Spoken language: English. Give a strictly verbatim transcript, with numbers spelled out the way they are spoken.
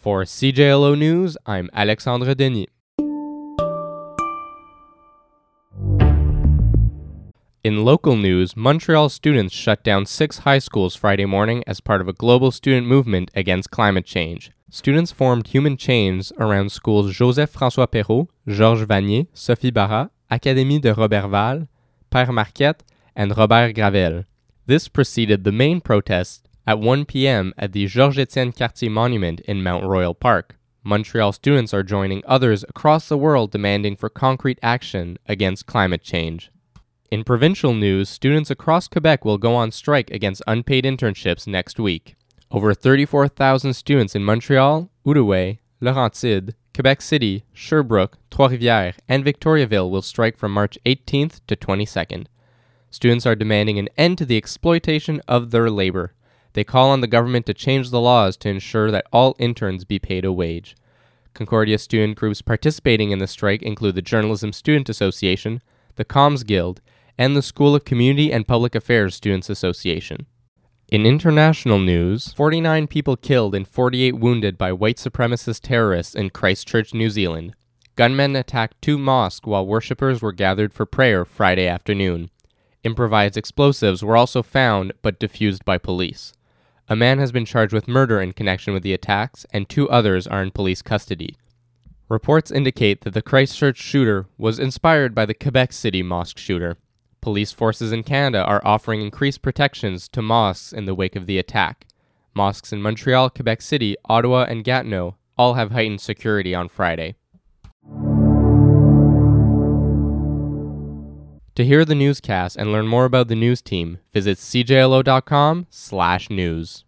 For C J L O News, I'm Alexandre Denis. In local news, Montreal students shut down six high schools Friday morning as part of a global student movement against climate change. Students formed human chains around schools Joseph-François Perrault, Georges Vanier, Sophie Barra, Académie de Roberval, Père Marquette, and Robert Gravel. This preceded the main protest at one p.m. at the Georges-Étienne Cartier Monument in Mount Royal Park. Montreal students are joining others across the world demanding for concrete action against climate change. In provincial news, students across Quebec will go on strike against unpaid internships next week. Over thirty-four thousand students in Montreal, Outaouais, Laurentides, Quebec City, Sherbrooke, Trois-Rivières, and Victoriaville will strike from March eighteenth to twenty-second. Students are demanding an end to the exploitation of their labor. They call on the government to change the laws to ensure that all interns be paid a wage. Concordia student groups participating in the strike include the Journalism Student Association, the Comms Guild, and the School of Community and Public Affairs Students Association. In international news, forty-nine people killed and forty-eight wounded by white supremacist terrorists in Christchurch, New Zealand. Gunmen attacked two mosques while worshippers were gathered for prayer Friday afternoon. Improvised explosives were also found but defused by police. A man has been charged with murder in connection with the attacks, and two others are in police custody. Reports indicate that the Christchurch shooter was inspired by the Quebec City mosque shooter. Police forces in Canada are offering increased protections to mosques in the wake of the attack. Mosques in Montreal, Quebec City, Ottawa, and Gatineau all have heightened security on Friday. To hear the newscast and learn more about the news team, visit c j l o dot com slash news.